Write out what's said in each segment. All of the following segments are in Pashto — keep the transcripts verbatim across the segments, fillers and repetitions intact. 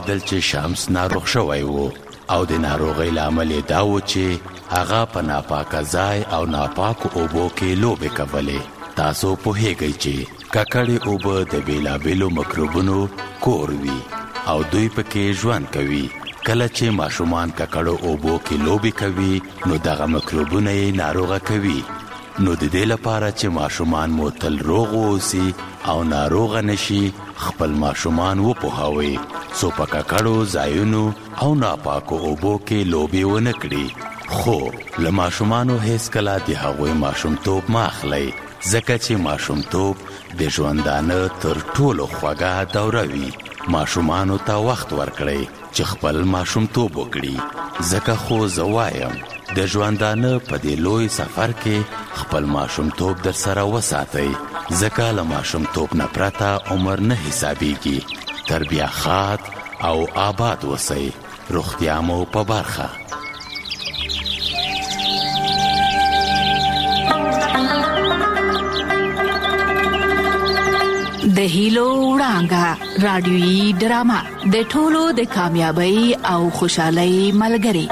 دل چې شمس ناروغ شوی وو او د ناروغۍ لامل دا و چې هغه په ناپاکه ځای او ناپاکو اوبو کې لوبې کولې. تاسو پوهیږئ چې ککړې اوبه د بیلابیلو مکروبونو کور وي او دوی پکې ژوند کوي. کله چې ماشومان ککړو اوبو کې لوبې کوي نو دغه مکروبونه یې ناروغه کوي. نو د دې لپاره چې ماشومان مو تل روغ اوسي او ناروغه نشي خپل ماشومان وپوهوي څو په ککړو ځایونو او ناپاکو اوبو کې لوبې ونه کړي. خو له ماشومانو هیڅ کله د هغوی ماشومتوب مه اخلئ ځکه چې ماشومتوب د ژوندانه تر ټولو خوږه دوره وي. ماشومانو ته وخت ورکړئ چې خپل ماشومتوب وکړي ځکه خو زه وایم د ژوندانه په دې لوی سفر کې خپل ماشومتوب در سره وساتئ ځکه له ماشومتوب نه پرته عمر نه حسابیږي. تربیه خات او آباد وسئ. روغتیا مو په برخه. د هیلو وړانګه رادیويي ډرامه د ټولو د کامیابی او خوشحالۍ ملګری.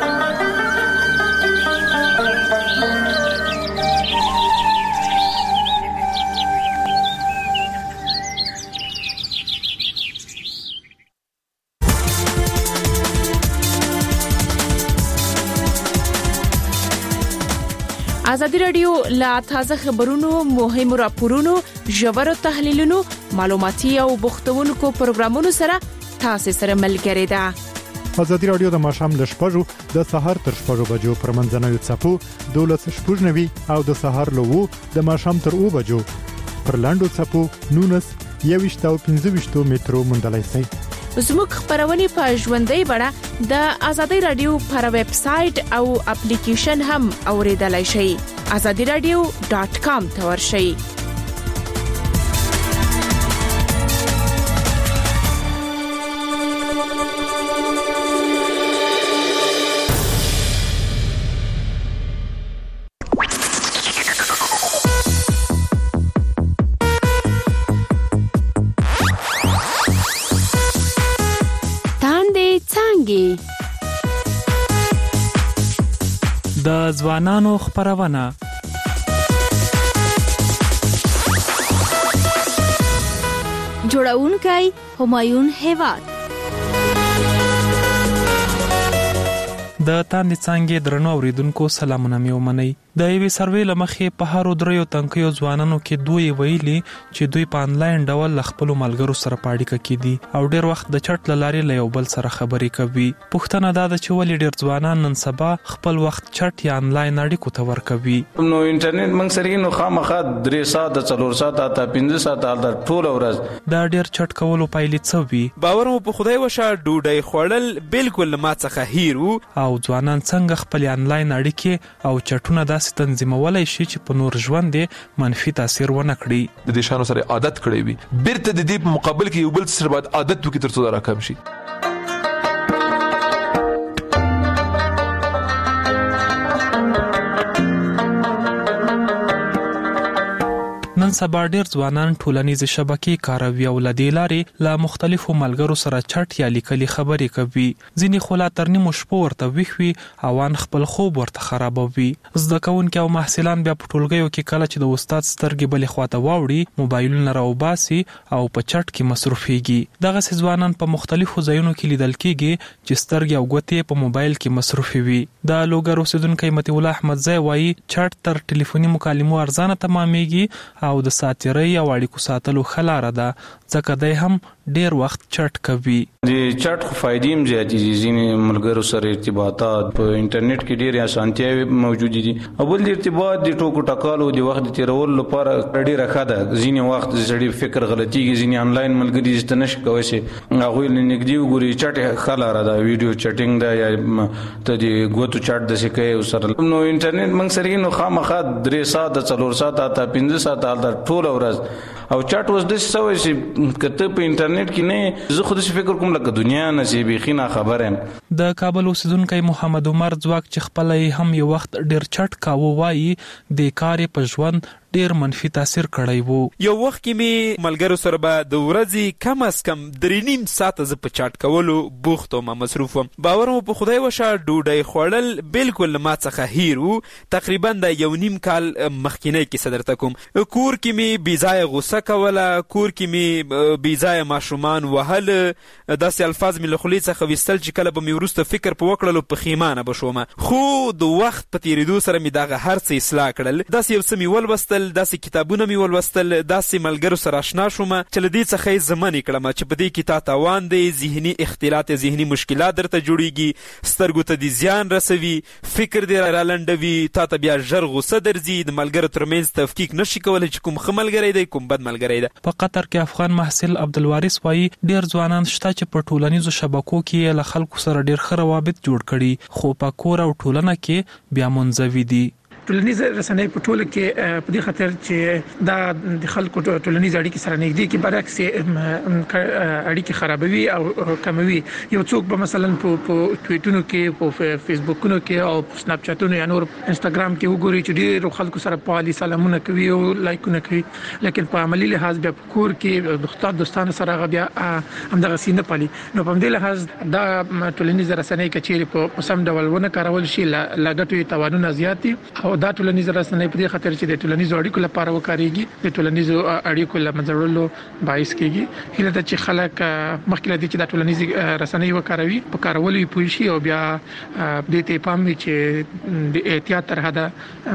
ازادي رادیو لا تازه خبرونو مهم راپورونو ژور تحلیلونو معلوماتي او بوختونکو پروګرامونو سره تاسو سره ملګری ده. ازادي رادیو د ماشام ل شپږو د سهار تر شپږو بجو پر منځنوي چپو دولس شپږنوي او د سهار له وو د ماشام تر او بجو پر لاندو چپو نونس یويشت او پنځه ویشت میټرو مونډلای سي. زموږ خبرونه په ژوندۍ بڼه د ازادي رادیو پر ویب سټ او اپلیکیشن هم اوریدلای شئ. azadi radio dot com ته ورشئ. د ځوانانو خبرونه جوړونکی همایون هیواد. د تاندې څنګه درنو اوریدونکو سلامونه مې ومنئ. د یوې سروې لمخې په هارو دریو تنکیو ځوانانو کې دوی ویلي چې دوی په انلاین ډول خپل ملګرو سره پاړیکه کېدي او ډېر وخت د چټ لارې له یو بل سره خبرې کوي. پوښتنه دا ده چې ولې ډېر ځوانان نن سبا خپل وخت چټ یا انلاین اړیکو ته ورکوي. نو انټرنیټ موږ سره نو خامخا درې ساعت د څلور ساعت اته پنځه ساعت د ټول ورځ دا ډېر چټ کولو پایلې څه وي؟ باور مو په خدای وشه ډوډۍ خوړل بالکل ما څخه هیر وو. او ځوانان څنګه خپل انلاین اړیکې او چټونه داسې تنظیمولای شي چې په نور ژوند منفي تاثیر ونه کړي. د دې شانو سره عادت کړی وي بیرته د دې په مقابل کې یو بل سره باید عادت وکړي تر څو دا راکم شي. نن سبا ډېر ځوانان ټولنیزې شبکې کاروي او له دې لارې له مختلفو ملګرو سره چټ یا لیکلي خبرې کوي. ځینې خو لا تر نیمو شپو ورته ویښ وي او ان خپل خوب ورته خرابوي. زده کوونکي او محصلان بیا په ټولګیو کې کله چې د استاد سترګې بلې خواته واوړي موبایلونه راوباسي او په چټ کې مصروفېږي. دغسې ځوانان په مختلفو ځایونو کې لیدل کېږي چې سترګې او ګوتې په موبایل کې مصروفې وي. د لوګر اوسېدونکی مطیع الله احمدزی وایي چټ تر ټلیفوني مکالمو ارزانه تمامېږي او د ساتیرۍ او اړیکو ساتلو ښه لاره ده ځکه دی هم ډیر وخت چټ کوي. د چټ خو فائدې هم زیاتې دي. ځینې ملګرو سره ارتباطات په انټرنیټ کې ډېرې اسانتیاوې موجودې دي او بل د ارتباط د ټوکو ټکالو د وخت د تېرولو لپاره ډېره ښه ده. ځینې وخت سړي فکر غلطېږي. ځینې انلاین ملګري چې ته نشي کولی شي هغوی له نږدې وګوري. چټ ښه لاره ده. ویډیو چټینګ ده یا ته د ګوتو چټ داسې کوې ورسره. نو انټرنیټ موږ سره نو خامخا درې ساعت څلور ساعت اته پنځه ساعت هلته ټوله ورځ او چټ اوس داسې شوی چې که ته په انټرنیټ کې نه زه خو داسې فکر کوم لکه دنیا نه چې بیخي ناخبره یم. د کابل اوسېدونکی محمد عمر ځواک چې خپله یې هم یو وخت ډېر چټ کاوه وایي د کار په ژوند ډیر منفي تاثیر کړی وو. یو وخت کې می ملګرو سره به د ورځې کم از کم درې نیم ساعته ز په چاټ کولو بوخت او مصروف وم. باور مو په خدای وشه ډوډۍ خوړل بالکل ما څخه هیر وو. تقریبا د یو نیم کال مخکینی کې صدرته کوم کور کې می بیځای غوسه کوله، کور کې می بیځای ماشومان وهل، داسې الفاظ می له خولې څخه ویستل چې کله به می وروسته فکر په وکړلو پښیمانه بشومه. خو د وخت په تیریدو سره می دغه هر څه اصلاح کړل. داسې یو څه می ولوستل، داسې کتابونه می ولوستل، داسې ملګرو سره آشنا شوم چې له دې څخه یې زمنې کړم چې په دې کې تا تاوان دی، ذهني اختلالات، ذهني مشکلات درته جوړیږي، سترګو ته دې زیان رسوي، فکر دې رالنډوي، تا ته بیا ژر غوسه درځي، د ملګرو ترمنځ تفکیک نشي کولی چې کوم ښه ملګری دی کوم بد ملګری دی. په قطر کې افغان محصل عبدالوارث وایي ډیر ځوانان شته چې په ټولنیزو شبکو کې له خلکو سره ډیر ښه روابط جوړ کړي، خو په کور او ټولنه کې بیا منزوي دي. ټولنیز رسنۍ په ټوله کې په دې خاطر چې دا د خلکو ټولنیز اړیکې سره نږدې کې برعکس اړیکې خرابوي او کموي. یو څوک به مثلا په ټویټونو کې، په فیسبوکونو کې او په سناپ چاتونو یا نور انستګرام کې وګوري چې ډېر خلکو سره په علي سلامونه کوي او لایکونه کوي، لیکن په عملی لحاظ بیا په کور کې دوستان دوستانو سره بیا همدغه سینه پالي. نو په دې لحاظ دا ټولنیز رسنۍ کچېرې په سم ډول ونه کارول شي لاګټوي توانونه زیات دي. او دا ټولنیز رسنۍ په دې خاطر چې د ټولنیزو اړیکو لپاره وکاريږي، د ټولنیزو اړیکو لمنځړلو باعث کیږي. هله د چې خلک مخکې لدی چې د ټولنیز رسنۍ وکاروي په کارولو یې پوه شي او بیا د ته پام وي چې د احتیاط تر حده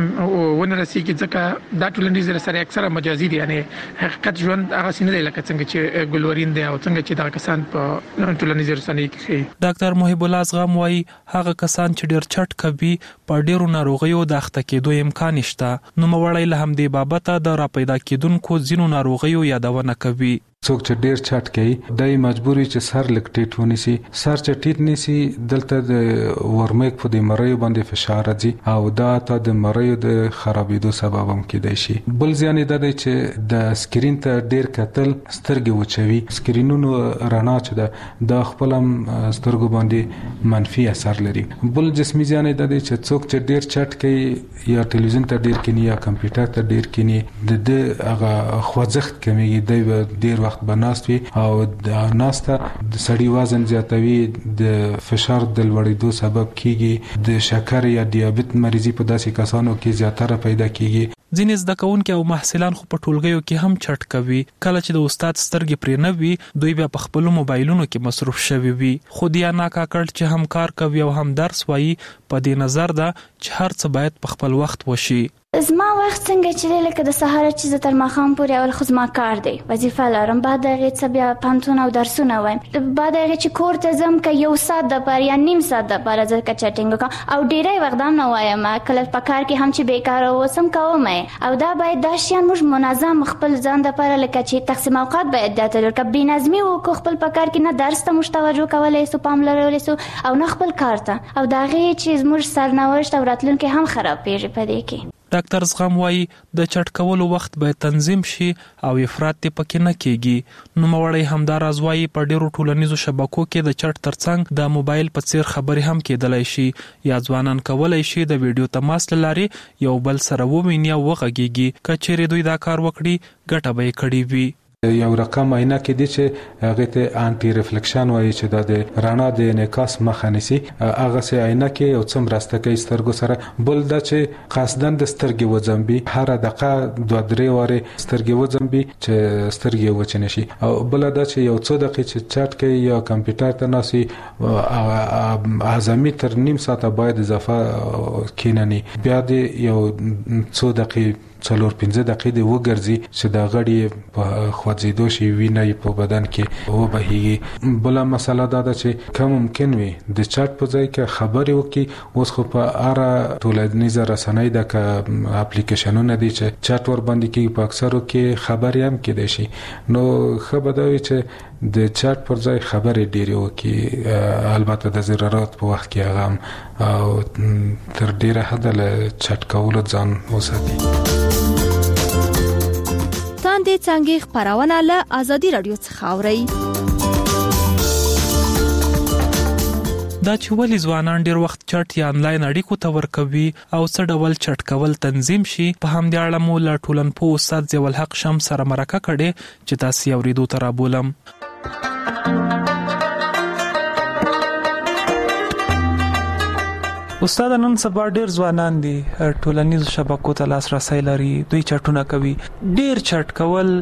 ونه رسیږي، ځکه دا ټولنیز رسنۍ اکثره مجازي دي، یعنی حقیقت ژوند هغه سینه دی لکه څنګه چې ګلورین دی او څنګه چې دا کسان په ټولنیز رسنۍ کې. ډاکټر محب الله ازغم وايي هغه کسان چې ډیر چټ کوي په ډیرو ناروغیو د اخته کېدو امکان شته. نو مړی له همدې بابته د را پیدا کېدونکو ځینو ناروغیو یادونه کوي. څوک چې ډیر چټ کوي دای مجبوري چې سر لکټیټ ونیسي، سر چې ټیټ نیسي دلته د ورمېک په دې مریو باندې فشار راځي او دا ته د مریو د خرابېدو سبب هم کېدای شي. بل ځان دا دی چې د سکرین ته ډیر کتل سترګې وچوي. سکرینونو رڼا چې ده د خپل سترګو باندې منفي اثر لري. بل جسمي ځان دا دی چې څوک چې ډیر چټ کوي یا ټلویزیون ته ډیر کینی یا کمپیوټر ته ډیر کینی د د هغه خوځښت کمیږي، د ډیر وخت بناست وي او د ناسته د سړی وزن زیاتوي، د فشار د لوړېدو سبب کیږي، د شکر یا دیابت مریضي په داسې کسانو کې زیاتره پیدا کیږي. ځینې زده کوونکي او محصلان خو په ټولګیو کې هم چټ کوي. کله چې د استاد سترګې پرې نه وي دوی بیا په خپل موبایلونو کې مصروف شوي وي. خو دیا ناکاکړ چې هم کار کوي او هم درس وایي په دې نظر ده چې هر څه باید په خپل وخت وشي. زما وخت څنګه چې لکه د سهار چې تر ماښام پورې اول خو زما کار دی، وظیفه لرم، بعد هغه څه بیا پانتون او درسونه وایم، بعد هغه چې کور ته ځم که یو ساعت د پاره یا نیم ساعت د پاره ځکه چټینګ وکم او ډیری وخت هم نه وایم، کله په کار کې هم چې بیکاره اوسم کوم او دا باید دا شیان موږ منظم خپل ځان د پاره لکه چې تقسیم اوقات باید د تل ک بې نظمي او خپل په کار کې نه درس ته مشتوجه کولای سو پام لرولای سو او نه خپل کار ته او دا غي چې موږ سرنوشت او راتلونکي هم خراب پیږي پدې کې. ډاکټر زغم وايي د چټ کولو وخت باید تنظیم شي او افراط ته پکې نه کېږي. نو مړی همدار ازوایي په ډیرو ټولنیزو شبکو کې د چټ ترڅنګ د موبایل په څیر خبرې هم کېدلای شي یا ځوانان کولای شي د ویډیو تماس لارې یو بل سره وویني او وغږیږي. کچېره دوی دا کار وکړي ګټه به یې کړې وي. یو رقم عینه کې دي چې هغه ته انټي ریفلیکشن وایي چې د رڼا د انعکاس مخه نیسي. هغه سه عینه کې یو څوم راسته کوي سترګو سره. بل دا چې قصدن د سترګې وځمبي هر دقیقه دوه درې واره سترګې وځمبي چې سترګې وچنه شي. او بل دا چې یو څو دقیقې چې چټ کوي یا کمپیوټر ته ناسي اعظمي تر نیم ساعت باید اضافه کینني. بیا د یو څو دقیقې څلور پنځه دقیقې دی وګرځي چې دا غړي په خوځېدو شي وینه په بدن کې و بهيږي. بل مسله دا ده چې کوم ممکن وي د چټ په ځای کې خبرې وکي. اوس خو په اړه ټولنیزه رسنۍ د اپلیکیشنونه دي چې چټ ور باندې کې په اکثرو کې خبرې هم کېدای شي. نو خبردوي چې د چټ پر ځای خبرې ډېری وکي، البته د ضرورت په وخت کې هغه او تر ډیره حد له چټ کولو ځان وساتي. تاندې څنګه خبرونه له ازادي رادیو څخه اوري. دا چې ولې ځوانان ډیر وخت چټ یا انلاین اړیکو ته ورکوي او څه ډول چټ کول تنظیم شي، په همدې اړه مو له ټولنپوه استاد ضیاء الحق شمس سره مرکه کړې چې تاسو یې اورېدو ته رابولم. استاد، نن سبا ډیر ځوانان دي ټولنیزو شبکو ته لاسرسي لري، دوی چټونه کوي. ډیر چټ کول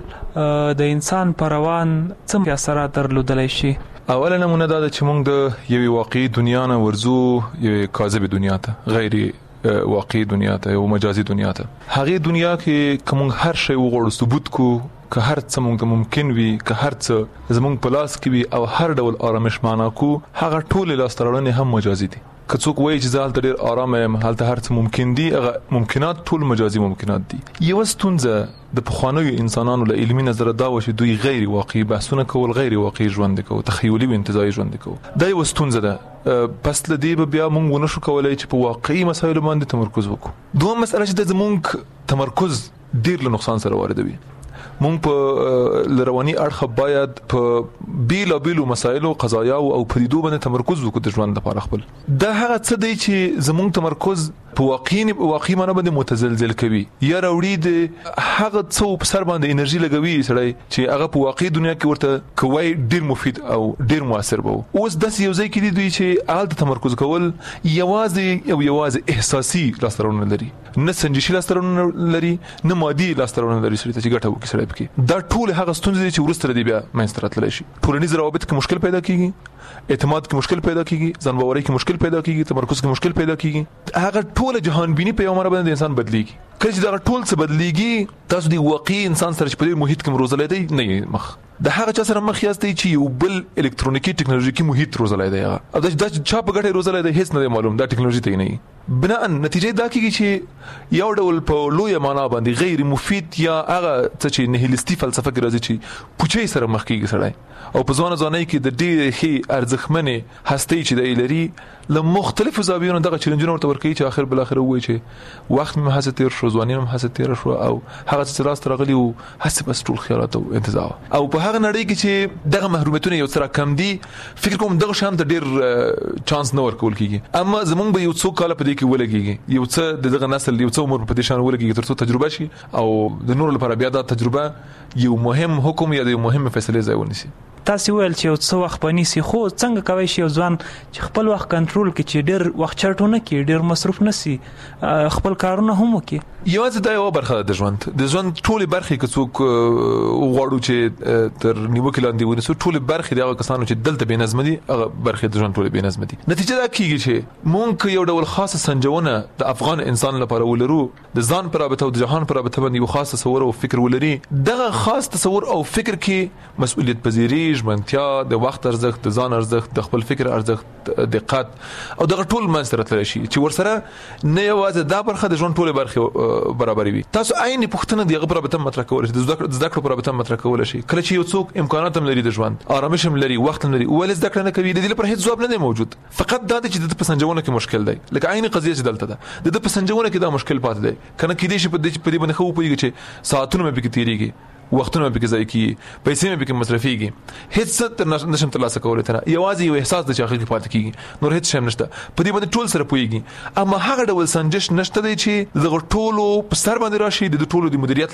د انسان پر روان څه اثرات درلودلی شي؟ اوله نمونه دا ده چې موږ د یوې واقعي دنیا نه ورځو یوې کاذبې دنیا ته، غیر واقعي دنیا ته، یو مجازي دنیا ته. هغه دنیا کې کوم هر شی وغوړو ثبوت کو، که هر څه موږ ته ممکن وي، که هر څه زموږ په لاس کې وي او هر ډول آرامش معنا کو، هغه ټول لاسته راوړنې هم مجازي دي. که څوک وایي چې هلته ډېر آرام یم، هلته هر څه ممکن دي، هغه ممکنات ټول مجازي ممکنات دي. یوه ستونزه د پخوانیو انسانانو له علمي نظره دا وه چې دوی غیر واقعي بحثونه کول، غیر واقعي ژوند کول، تخیلي او انتزاعي ژوند کول. دا یوه ستونزه ده. پس له دې به بیا موږ ونه شو کولی چې په واقعي مسایلو باندې تمرکز وکړو. دوهم مسئله چې د زموږ تمرکز ډېر له نقصان سره واردوي. مونږ په لرواني اړخ باید په بیلا بیلو مسایلو، قضایاو او پدیدو باندې تمرکز وکړو د ژوند لپاره خپل. دا هغه څه دی چې زموږ تمرکز په واقعي واقعي معنی باندې متزلزل کوي یا راوړي د هغه څه په سر باندې انرژي لګوي سړی چې هغه په واقعي دنیا کې ورته کوي ډیر مفید او ډیر موثر وو. اوس داسې یو ځای کې دي دوی چې آلته تمرکز کول یوازې او یوازې احساسي لاسته لري، نه سنجشي لاسته لري، نه مادي لاسته لري سړي ته چې ګټه وکړي سړی پکې. دا ټول هغه ستونزې چې ورسته دي بیا منځته راتللی شي. ټولنیز روابط کې مشکل پیدا کیږي، اعتماد کې مشکل پیدا کیږي، ځان باورۍ کې مشکل پیدا کیږي، تمرکز کې مشکل پیدا کیږي. هغه ټول جهان بینی په یو مره باندې انسان بدلیږي. کله چې دا ټول څه بدلیږي، تاسو دی واقعي انسان سره چې په دې محیط کې روزلای دی نه مخ د هغه چا سره مخ یاستئ چې یو بل الکترونیکی ټکنالوژیکي محیط روزلای دی. هغه دا د چا په ګټه روزلای دی هیڅ نه معلوم، دا ټکنالوژي ته نه. بنا نتیجه دا کیږي چې یو ډول په لوی معنا باندې غیر مفید یا هغه څه چې نهیلیستي فلسفه کې راځي چې پوچې سره مخ کیږي سړی، او په ځوان ځواني کې د ډېر ښې ارزښتمنې هستۍ چې دی لري له مختلفو زاویو دغه چیلنجونه ورته ورکوي چې اخر بل اخر وایي چې وخت مې هڅه تیر شو، ځواني مې هڅه تیر شو، او هغه څه راست راغلی او هڅه بس ټول خیالات او انتزاع. او په هغه نړۍ کې چې دغه محرومیتونه یو څه کم دي، فکر کوم دغه شان ته ډېر چانس نه ورکول کیږي. اما زمونږ به یو څو کاله په دې کې ولګيږي، یو څه د دغه نسل یو څو عمر په دې شان ولګيږي ترڅو تجربه شي او د نور لپاره بیا دا تجربه یو مهم حکم یا د یو مهم فیصله ځای ونیسي. تاسو ویل چې یو څه وخت پنيسي، خو څنګه کوي شي یو ځوان چې خپل وخت کنټرول کړي، چې ډېر وخت چټونه کړي، ډېر مصرف نشي، خپل کارونه هم وکړي؟ یوازې دا یو برخه د ژوند د ژوند ټولې برخې که څوک وغواړو چې تر نیوکې لاندې ونیسو، ټولې برخې د هغه کسانو چې دلته بې نظمه دي، هغه برخې د ژوند ټولې بې نظمه دي. نتیجه دا کیږي چې مونږ یو ډول خاصه سنجونه د افغان انسان لپاره ولرو، د ځان پر رابطه او د جهان پر رابطه باندې یو خاص تصور او فکر ولري. دغه خاص تصور او فکر کې مسؤلیت پذیری، ژمنتیا، د وخت ارزښت، د ځان ارزښت، د خپل فکر ارزښت، دقت او دغه ټول منځ ته راتللی شي چې ورسره نه یوازې دا برخه د ژوند ټولې برخې برابرې وي. تاسو عین پوښتنه د هغه پر رابطه مطرح کولی شئ، د زده کړو پر رابطه مطرح کولی شئ. کله چې یو څوک امکانات هم لري د ژوند، آرامش هم لري، وخت هم لري، ولې زده کړه نه کوي، د دې لپاره هیڅ ځواب نه دی موجود. فقط دا دی چې د پسنجونه کې مشکل دی، لکه عین قضیه چې دلته ده، د پسنجونه کې دا مشکل پاتې دی. کنه کې دې شي په دې باندې خو پوهیږي چې ساعتونه مې پکې تیریږي، وختونه مې پکې ځای کیږي، پیسې مې پکې مصرفيږي، هیڅ څه نشم ترلاسه کولای تر یوازې یو احساس د چاخې کې پاتې کیږي، نور هیڅ شم نشته. په دې باندې ټول سره پوهیږي، اما هغه ډول سنجش نشته دی چې دغه ټولو په سر باندې راشي د ټولو د مدیریت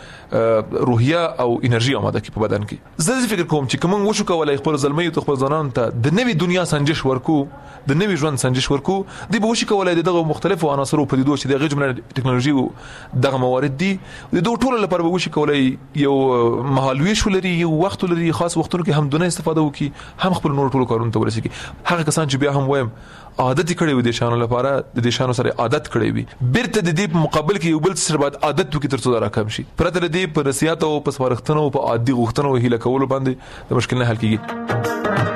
لپاره روحیه او انرژي آماده کی په بدن کې. زه فکر کوم چې کوم وشو کولای خپل ځلمي او خپل ځانان ته د نوې دنیا سنجش ورکو، د نوې ژوند سنجش ورکو، دی به وشي کولای دغه مختلفو عناصرو په دې دوه چې دغه جمله ټکنالوژي او دغه موارد دي، د دوه ټولو لپاره به وشي کولای یو مهالوي شو لري، یو وخت لري، خاص وختونو کې هم دونه استفاده وکي، هم خپل نور ټولو کارونو ته ورسیږي. هغه کسان چې بیا هم وایم عادت کړي وي د شانو لپاره، د دې شانو سره عادت کړي وي، بیرته د دې په مقابل کې یو بل سره بعد عادت وکي ترڅو دا راکم شي. پرته د دې په نصيحت او په سپارښتنو او په عادي غوښتنو هیله کولو باندې د مشکل نه حل کیږي.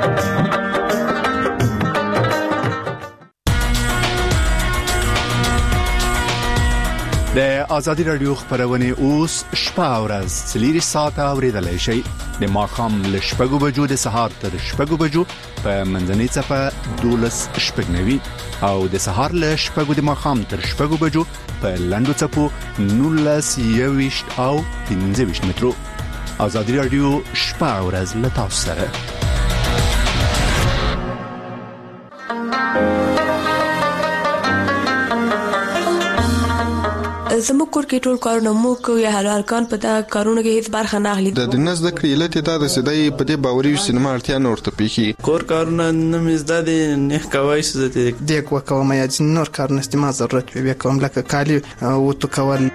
د ازادي رادیو خبرونه اوس شپه او ورځ څلور ساعته اوریدلای شئ. د ماښام له شپږو بجو د سهار تر شپږو بجو په منځنۍ صفه دولس شپږنوي او د سهار له شپږو د ماښام تر شپږو بجو په لنډو صفو نولس یويشت او پنځه ویشت مترو. ازادي رادیو شپه او ورځ له تاسو سره. زموږ کور کې ټول کارونه مو کوي یا هلکان په دا کارونه کې هیڅ برخه نه اخلي. د دنس د کریلت دا د سدای په دې باوري سینما اړتیا نه ورته پیخي کور کارونه نه مزد دي نه کوي څه دي د کوم یا نور کارونه استعمال ضرورت وي کوم لکه کالی او تو کول.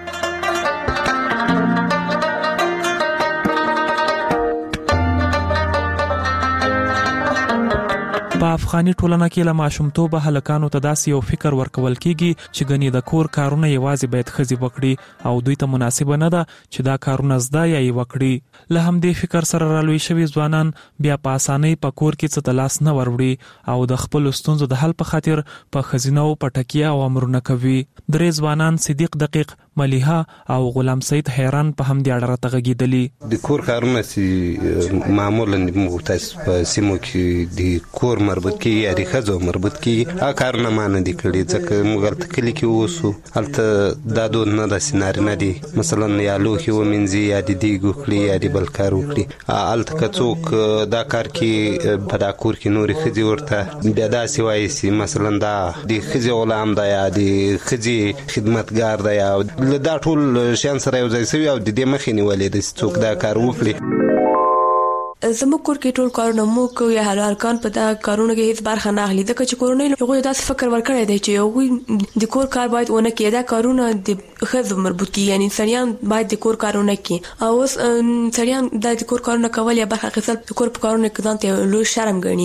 په افغاني ټولنه کې له ماشومتوبه هلکانو ته داسې یو فکر ورکول کیږي چې ګنې د کور کارونه یوازې باید ښځې وکړي او دوی ته مناسبه نه ده چې دا کارونه زده یا یې وکړي. له همدې فکر سره رالوی شوي ځوانان بیا په اسانۍ په کور کې څه ته لاس نه وروړي او د خپلو ستونزو د حل په خاطر په ښځینه او په ټکیه او امرونه کوي. درې ځوانان صدیق دقیق، ملیحه او غلام سید حیران په همدې اړه راته غږېدلي. د کور کارونه چې معمولا موږ تاسو په سیمو کې د کور مربوط کی یا د خزو مربوط کی ا کارونه مان دي کړي ځکه موږ ته کلی کې ووسو الته دا دود نه د سيناري نه دي مثلا یا لوخي و منځي یا د دیګو کړي یا د بل کار وکړي الته کڅوک دا کار کې په دا کور کې نوري خزي ورته بیا دا سوای سي مثلا دا د خزي غلام دا یا د خزي خدمتګار دا یا دا ټول شان سره یو ځای سوي او د دې مخې نیولې د څوک دا کار وکړي. زموږ کور کې ټول کارونه مو کوي یا هلکان په دا کارونه کې هیڅ برخه نه اخلي ځکه چې کورونه یو داسې فکر ورکړی دی چې یو د کور کار باید ونه کړي دا کارونه د ښځو مربوط کی یعنی سړیان باید د کور کارونه کوي او اوس سړیان د کور کارونه کول یا برخه اخیستل د کور په کارونه کې ځان ته لوی شرم ګڼي.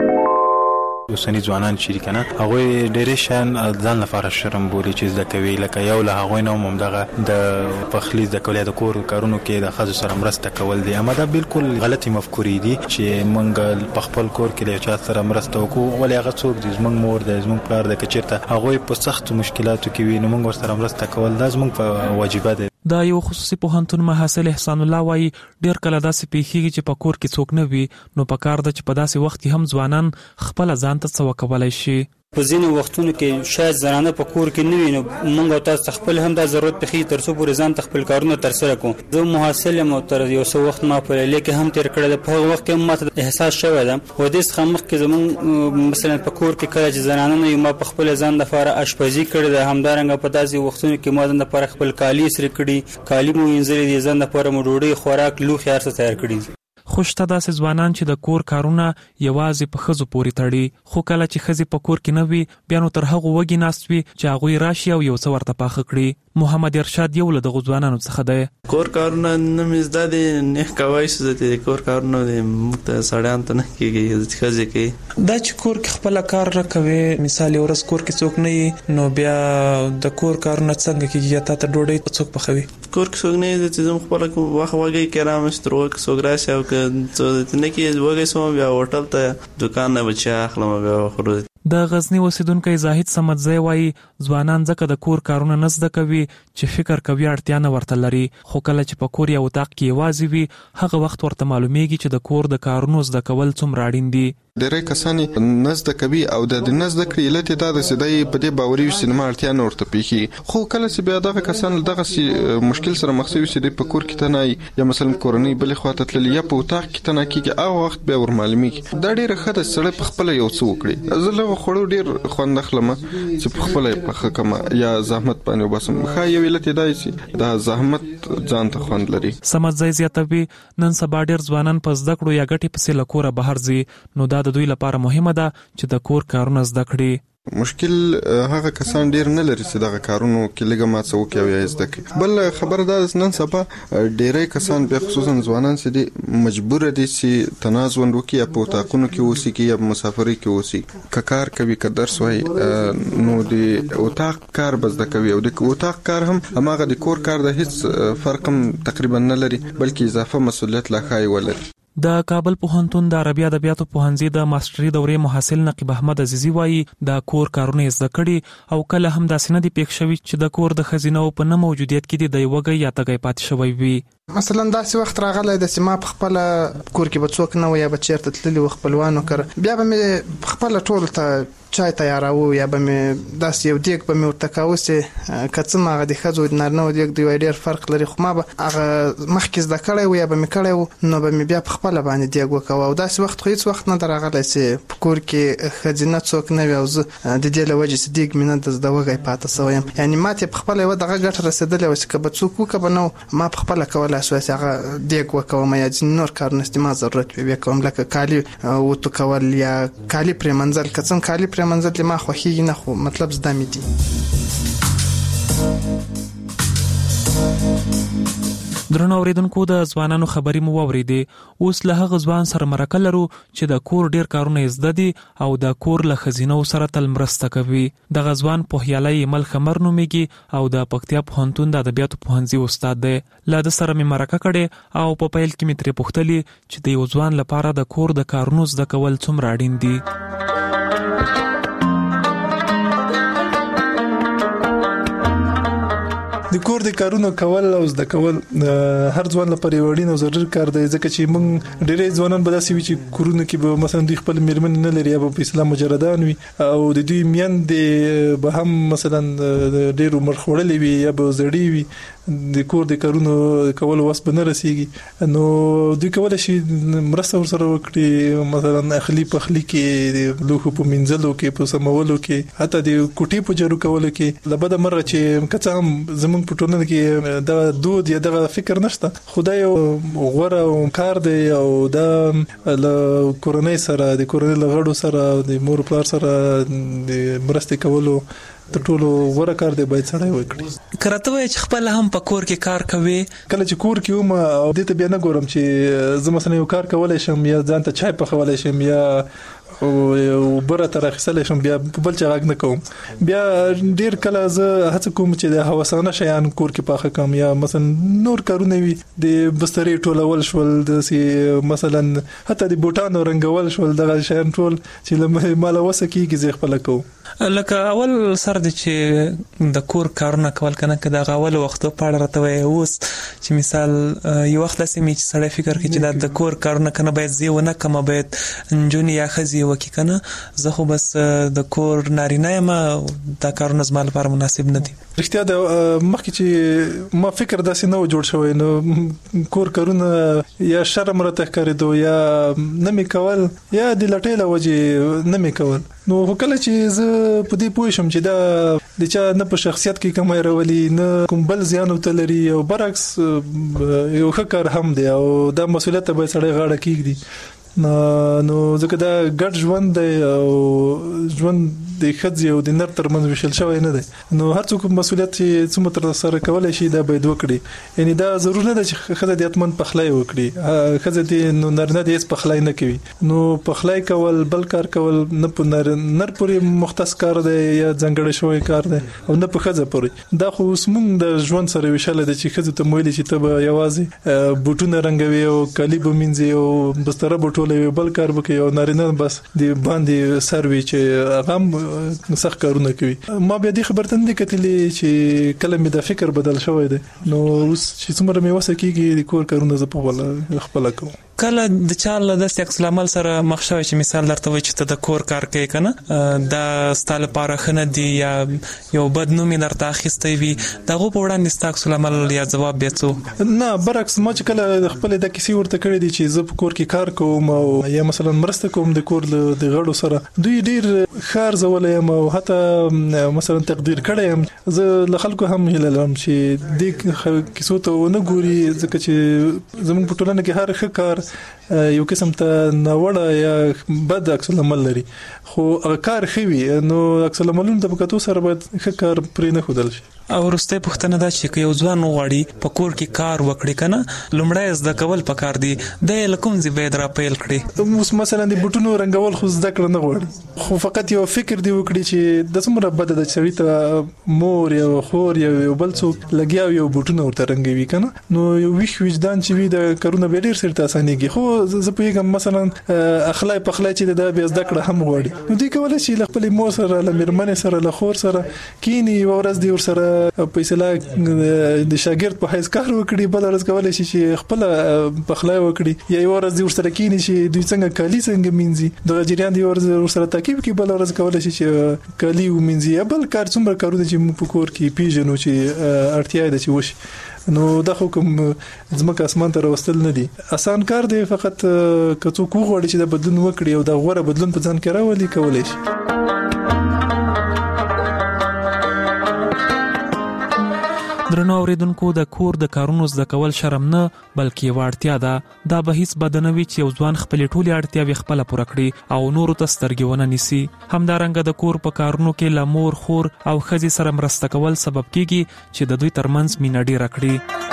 اوسنی ځوانان چې کنه هغه ډېر شان ځان لپاره شرم بولي چې زده کوي لکه یو له هغه نوم هم دغه د پخلی د کولای د کور کارونو کې د خځو سره مرسته کول دي اما دا بالکل غلطي مفکورې دي چې مونږ په خپل کور کې له چا سره مرسته وکړو ولې هغه څوک دي زمونږ مور د زمونږ پلار د کچرته هغه په سخت مشکلاتو کې وي نو مونږ سره مرسته کول دا زمونږ په واجبات دي. دا یو خصوصي پوهنتون محصل احسان الله وایي ډېر کله داسې پیښیږي چې په کور کې څوک نه وي نو په کار ده چې په داسې وخت کې هم ځوانان خپل ځان ته څه وکولای شي. په ځینو وختونو کې شاید زنانه په کور کې نه وي نو موږ تاسو خپل هم د ضرورت په خې تر څو پورې ځان خپل کارونه تر سره کوو. زه محصل یم او تر یو څو وخت ما په لیکه هم تیر کړل په هغه وخت کې ماته احساس شوی ده و دې څخه مخکې زمون مثلا په کور کې کله چې زنانه نه ما په خپل ځان لپاره آشپزي کړې ده همدارنګه په داسې وختونو کې ما ځان لپاره خپل کالی سره کړي کالی مو وینځلې دي ځان لپاره مو ډوډۍ خوراک لوخي ارسه تیار کړي. خوشته داسې ځوانان چې د کور کارونه یوازې په ښځو پورې تړي خو کله چې ښځې په کور کې نه وي بیا نو تر هغو وږي ناست وي چې هغوی راشي او یو څه ورته پاخه کړي. محمد ارشاد یو له دغو ځوانانو څخه دی. کور کارونه نه مې زده دي نه کوی څه دي کور کارونه موږ ته سړیان ته نه کېږي ښځې کوي دا چې کور کې خپل کار را کوي مثال یو ورځ کور کې څوک نه نو بیا د کور کارونه څنګه کېږي یا تا ته ډوډۍ څوک پخوي کور کې څوک نه چې زم خپل وخت وږي کرام سترو څوک راشي او که نه کې وږي سم بیا هوټل ته دکان نه بچا اخلم بیا خورو. د غزنی اوسیدونکو زاهد سمدزی وایي ځوانان ځکه د کور کارونه نه زده کوي چې فکر کوي اړتیا نه ورته لري خو کله چې په کور یا اتاق کې یوازې وي هغه وخت ورته معلومیږي چې د کور د کارونو زده کول څومره اړین دي. ډېری کسان نه زده کوي او د نه زده کړې علت دا د سدای په دې باوري سینما اړتیا نه ورته پیخي خو کله چې بیا دغه کسان دغه مشکل سره مخ شوي چې په کور کې تنه یا مثلا کورنۍ بلې خواته تللی یا په اتاق کې تنه کېږي هغه وخت بیا ور معلومیږي دا ډېره ښه ده سړی په خپله یو څه وکړي. زه له خوړو ډېر خوند اخلم چې په خپله یې پخه کړم یا زحمت باندې وباسم ښه یو علت یې دا چې دا زحمت ځان ته خوند لري. سمدزی زیاتوي نن سبا ډېر ځوانان په زده کړو یا ګټې پسې له کوره بهر ځي نو دا د دوی لپاره مهمه ده چې د کور کارونه زده کړي. مشکل هغه کسان ډیر نه لري چې دغه کارونو کې لږه ما څه وکړي او یا زده کړي. بل خبره دا نن سبا ډیری کسان به خصوصا ځوانان چې دي مجبور دي چې تنازل وکړي یا په تاکونو کې اوسي کې یا مسافرۍ کې اوسي که کار کوي که درس وایي نو د اتاق کار به زده کوي او د اتاق کار هم هماغه د کور کار د هیڅ فرق هم تقریبا نه لري بلکې اضافه مسؤلیت لا ښایي ولري. د کابل پوهنتون د عربي ادبیاتو پوهنځي د ماستري دورې محصل نقیب احمد عزیزي وایي د کور کارونه زده کړي او کله هم داسې نه دي پېښ شوي چې د کور د ښځینو په نه موجودیت کې د یوه وږی یا تږی پاتې شوی وي. مثلا داسې وخت راغلی د سیما په خپل کور کې به څوک نه و یا به چیرته تللی و خپلوانو کړ بیا به مې خپل ټول ته چای تیاراو یا به مې داسې یو دیګ به مې ورته کاوه چې که څه هغه د ښځو د نارینهو دیګ د یو ډېر فرق لري خو ما به هغه مخکې زده کړی و یا به مې کړی و نو به مې بیا په خپله باندې دیګ وکوه او داسې وخت خو هېڅ وخت نه ده راغلی چې په کور کې ښځینه څوک نه وي او زه د دې له وجې چې دیګ مې نه د زده وږی پاتې سوی یم یعنې ما ته په خپله یوه دغه ګټه رسېدلې وه چې که به څوک وکړه به نه ما په خپله کولی شوی چې هغه دیګ وکوم یا ځینې نور کارونه چې ما ضرورت وي بیا کوم لکه کالي وتو کول یا کالي پرېمنځل که څه کالي پرېمنځل ما خوښېږي نه خو مطلب زده مې دي. درنو اوریدونکو د ځوانانو خبرې مو واورېدې. اوس له هغه ځوان سره مرکه لرو چې د کور ډیر کارونه یې زده دي او د کور له ښځینو سره تل مرسته کوي. دغه ځوان پوهیالی ایمل خمر نومیږي او د پکتیا پوهنتون د ادبیاتو پوهنځي استاد دی. له ده سره مې مرکه کړې او په پیل کې مې ترې پوښتلې چې د یو ځوان لپاره د کور د کارونو زده کول څومره اړین دي. د کور د کارونو کول او زده کول هر ځوان لپاره یو اړین او ضروري کار دی ځکه چې موږ ډېری ځوانان به داسې وي چې کورونه کې به مثلا دوی خپل میرمن نه لري یا به په اسلام مجردان وي او د دوی میندې به هم مثلا ډېر عمر خوړلې وي یا به زړې وي د کور د کارونو کول واس به نه رسیږي نو دوی کولای شي مرسته ورسره وکړي مثلا اخلي پخلي کې د لوښو په مینځلو کې په سمولو کې حتی د کوټې په جارو کولو کې لبد مره چې کڅ هم زموږ په ټولنه کې دا دود یا دغه فکر نشته خدای غوړه کار دی او دا له کورنۍ سره د کورنۍ لغړو سره د مور پلار سره د مرسته کولو ته ټولو غوړه کار دی باید سړی وکړي. کرته وای چې خپل هم په کور کې کار کوي کله چې کور کې وم او دې ته بیا نه ګورم چې زه مثلا یو کار کولای شم یا ځان ته چای پخولای شم یا او بره تر اخیستل شم بیا په بل چا غږ نه کوم بیا ډیر کله زه هڅه کوم چې د هوسانه شیان کور کې پاخه کوم یا مثلا نور کارونه وي د بسترې ټولول شول د مثلا حتی د بوټانو رنګول شول دغه شیان ټول چې مال وسه کیږي زه خپل کوم. لکه اول سر د چې د کور کارونه کول کنه که د اول وختو پاړه راته وای اوس چې مثال یو وخت لسه می چې سړی فکر کوي چې د کور کارونه کنه باید زیونه کم باید جونی یا خزي وکي کنه زه خو بس د کور نارینه ما د کارونه زما لپاره مناسب نه دي. رښتیا د مخکې چې ما فکر داسې نه و جوړ شوی نو کور کارونه یا شرم راته ښکارېدو یا نه مې کول یا د لټۍ له وجې نه مې کول نو کله چې زه په دې پوه شم چې دا د چا نه په شخصیت کې کومه راولي نه کوم بل زیان وته لري او برعکس یو ښه کار هم دی او دا مسؤلیت به سړی غاړه کېږدي نو نو ځکه دا ګډ ژوند دی او ژوند د ښځې او د نر ترمنځ ویشل شوی نه دی نو هر څوک مسؤلیت چې څومره تر سره کولای شي دا باید وکړي یعنی دا ضرور نه ده چې ښځه د اتمن پخلای وکړي ښځه د نو نارینه د هیڅ پخلای نه کوي نو پخلای کول بل کار کول نه په نر نر پورې مختص کار دی یا ځانګړی شوی کار دی او نه په ښځه پورې دا خو موږ د ژوند سره ویشل دي چې ښځه ته مویل چې ته به یوازې بوټونه رنګوي او کالی به مینځي او بستر به ټولوي بل کار وکړي او نارینه بس د باندې سروي چې هغه سخت کارونه کوي. ما بیا دې خبرته نه کتلې چې کله مې د فکر بدل شوی دی نو اوس چې څومره مې وسه کیږي د کور کارونه زه په خپل کوم. کله د چاله د عکس العمل سره مخ شوی چې مثال درته وي چې ته د کور کار کوي کنه دا ستاله لپاره خنه دی یا یو بد نوم درته اخیستې وي دغه په وړاندې ستاکس العمل یا جواب بیاڅو نه برعکس ما چې کله خپل د کیسې ورته کړې دي چې زه په کور کې کار کوم او یا مثلا مرسته کوم د کور د غړو سره دوی ډیر خار زولې او حتی مثلا تقدیر کړم زه له خلکو هم هیله لرم چې د کیسو ته نه ګوري ځکه چې زموږ په ټولنه کې هر ښه کار یو قسم ته ناوړه یا بد عکس العمل لري خو کار خوي نو عکس العملونه د پکاتو سره باید ښه کار پرې نه خودل شي. او ورسته پښتنه دا چې یو ځوان وغواړي په کور کې کار وکړي کنه لومړی زده کول پکار دي د لکم زی به درا پیل کړي اوس مثلا د بوټونو رنګول خو زده کړ نه غواړي خو فقط یو فکر دی وکړي چې د څومره بد د چړی ته مور یا خور یا بل څوک لګیا یو بوټونو ورته رنګوي کنه نو یو ویښ وجدان چې وي د کارونه به ډیر سره اسانيږي خو زه پوهیږم مثلا اخلاق په اخلاق چې د بیا زده کړه هم غواړي نو دوی کولای شي خپل مور سره له میرمن سره له خور سره کینی ورځ دی ور سره په اصطلاح د شاګرد په حیث کار وکړي بل ورځ کولای شي چې خپل په اخلاق وکړي یا ورځ دی ور سره کینی شي دوی څنګه کالی څنګه مینځي د جریان دی ورځ ور سره تاکیب کی بل ورځ کولای شي چې کالی ومینځي بل کار څومره کارونه چې موږ په کور کې پیژنو چې اړتیا ده چې وشي نو دا خو کوم ځمکه اسمان ته راوستل نه دي آسان کار دی فقط که څوک وغواړي چې د بدلون وکړي او دا غوړه بدلون په ځان کې راولي کولای شي درنو اوریدونکو د کور د کارونو زده کول شرم نه بلکې واړتیا ده دا به هیڅ بدنوي چې یو ځوان خپل ټولي اړتیاوي خپل پوره کړي او نورو ته سترګونه نیسي همدارنګه د کور په کارونو کې لمور خور او خزي سره مرسته کول سبب کیږي چې د دوی ترمنځ مینه ډیره کړي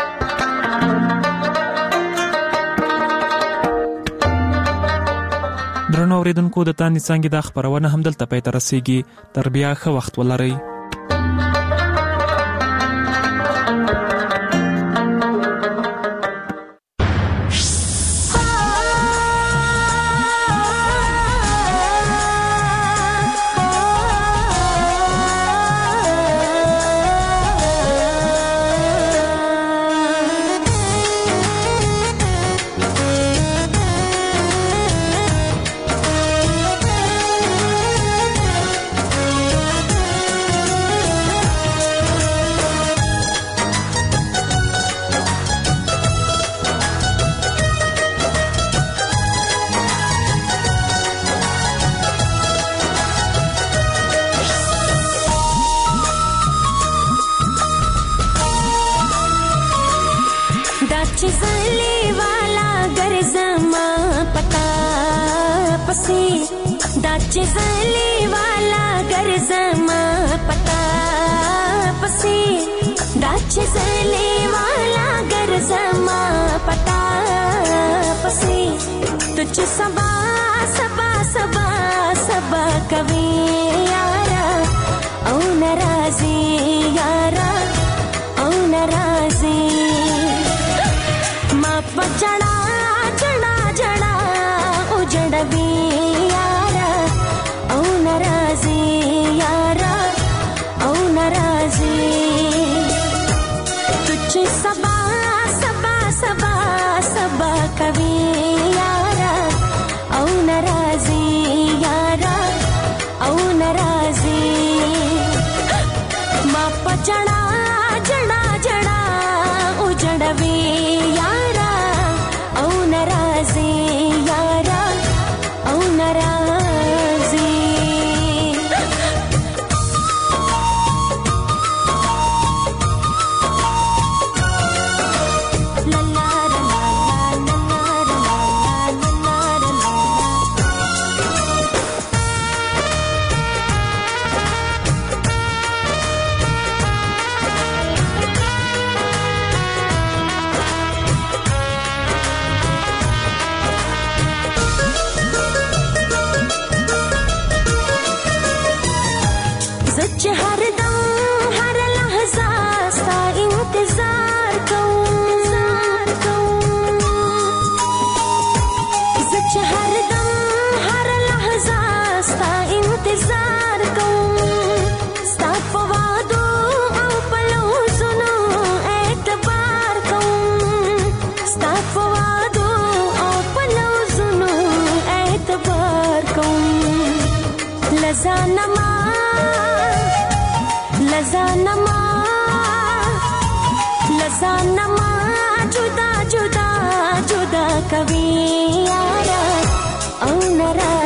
درنو اوریدونکو د تانی څنګه د خبرونه هم دلته پاتې رسیږي تر بیا ښه وخت ولرئ चली वाला गरजमा पता पसी दाच चली वाला गरजमा पता पसी तुझ सबा सबा सबा सबा कभी यारा औ नाराजी यारा औ नाराजी मा पचड़ा चढ़ा चढ़ा उजड़वी सबा सबा सबा सबा कभी यारा औ नाराजी यारा औ नाराजी मा पचड़ा जड़ा जड़ा उजड़वी यारा औ नाराजी यारा औ नाराजी लज़ानमा लज़ानमा लज़ानमा जुदा जुदा जुदा कभी यारा औ नाराजी